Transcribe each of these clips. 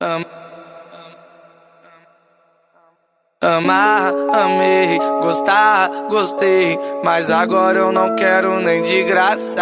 Amar, amei, gostar, gostei, mas agora eu não quero nem de graça.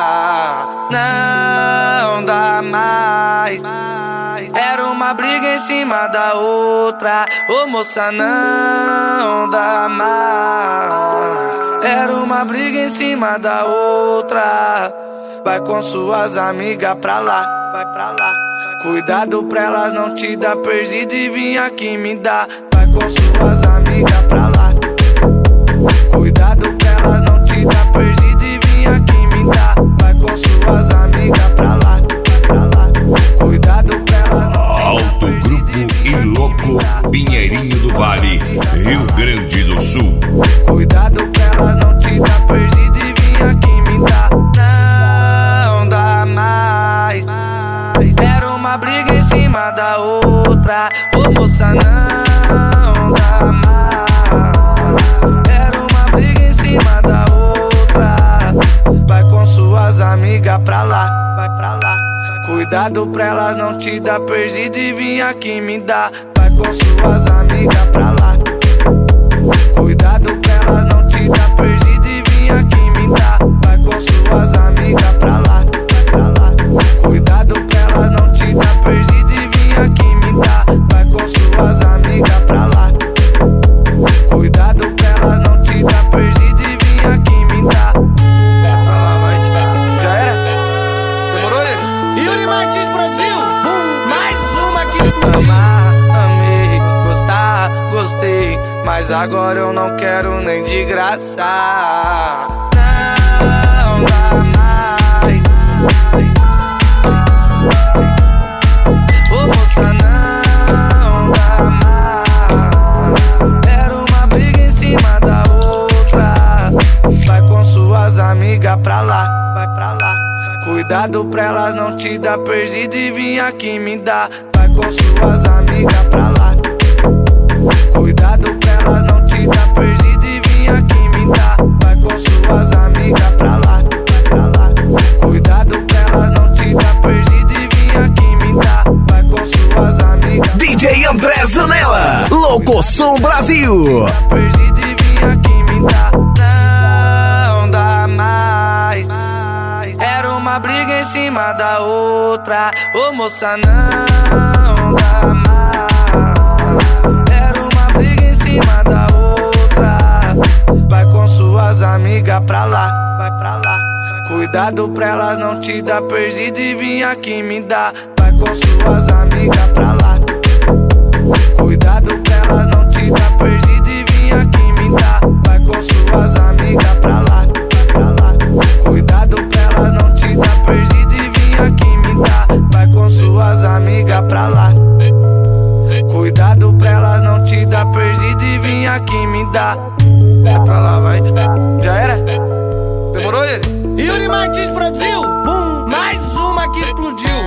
Não dá mais. Era uma briga em cima da outra. Ô moça, não dá mais. Era uma briga em cima da outra. Vai com suas amigas pra lá, vai pra lá. Cuidado pra elas não te dar perdido e vir aqui me dar. Vai com suas amigas pra lá. Cuidado pra elas não te dar perdido e vir aqui me dar. Vai com suas amigas pra lá, pra lá. Cuidado pra elas não te dar Alto Grupo e Louco, Pinheirinho do Vale, Rio Grande do Sul. Cuidado pra elas não te dar perdido e vir aqui me dar. Não dá mais. Era uma briga em cima da outra. Ô moça, não dá mais. Era uma briga em cima da outra. Vai com suas amigas pra lá, vai pra lá. Cuidado pra elas não te dar perdido e vir aqui me dar. Vai com suas amigas pra lá. Cuidado pra elas não te dar perdido e vir aqui me dar. Vai com suas amigas pra lá, pra lá. Cuidado pra elas não te dar perdido e vir aqui me dar. Vai com suas amigas pra lá. Cuidado pra elas não te dar perdido e vir aqui me dar. Pra lá, vai. Já era? Demorou, ele? Yuri Martins produziu. Mais uma aqui. Amar, amei, gostar, gostei, mas agora eu não quero nem de graça. Não dá mais. Ô moça, não dá mais. Era uma briga em cima da outra. Vai com suas amigas pra lá, vai pra lá. Cuidado pra elas não te dar perdido e vir aqui me dar. Vai com suas amigas pra lá. Cuidado pra elas não te dar perdido e vir aqui me dar. Vai com suas amigas pra lá, pra lá. Cuidado pra elas não te dar perdido e vir aqui me dar. Vai com suas amigas. DJ André Zanella, Louco Som Brasil. Perdido e vir aqui me dar. Não dá mais. Era uma briga em cima da outra. Ô moça, não dá mais. Era uma briga em cima da outra. Vai com suas amigas pra lá, vai pra lá. Cuidado pra elas não te dar perdido e vir aqui me dar. Vai com suas amigas pra lá. Cuidado pra elas não te dar perdido e vir aqui me dar. Vai com suas amigas pra lá, pra lá. Cuidado pra elas não te dar perdido e vir aqui me dar. Vai com suas amigas pra lá. Cuidado pra elas não te dar perdido e vir aqui me dar. Pra lá, vai. Já era? Demorou, ele? Yuri Martins produziu.